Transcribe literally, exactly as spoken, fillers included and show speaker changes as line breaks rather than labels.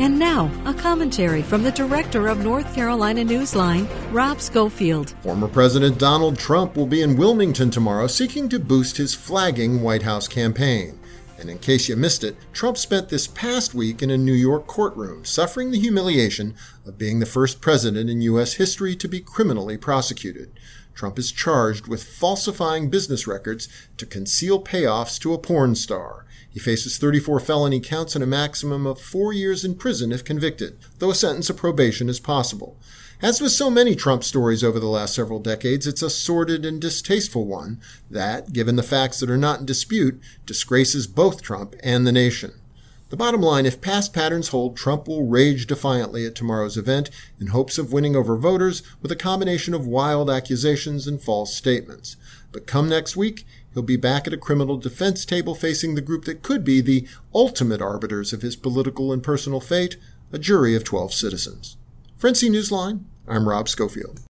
And now, a commentary from the director of North Carolina Newsline, Rob Schofield.
Former President Donald Trump will be in Wilmington tomorrow seeking to boost his flagging White House campaign. And in case you missed it, Trump spent this past week in a New York courtroom, suffering the humiliation of being the first president in U S history to be criminally prosecuted. Trump is charged with falsifying business records to conceal payoffs to a porn star. He faces thirty-four felony counts and a maximum of four years in prison if convicted, though a sentence of probation is possible. As with so many Trump stories over the last several decades, it's a sordid and distasteful one that, given the facts that are not in dispute, disgraces both Trump and the nation. The bottom line, if past patterns hold, Trump will rage defiantly at tomorrow's event in hopes of winning over voters with a combination of wild accusations and false statements. But come next week, he'll be back at a criminal defense table facing the group that could be the ultimate arbiters of his political and personal fate, a jury of twelve citizens. For N C Newsline, I'm Rob Schofield.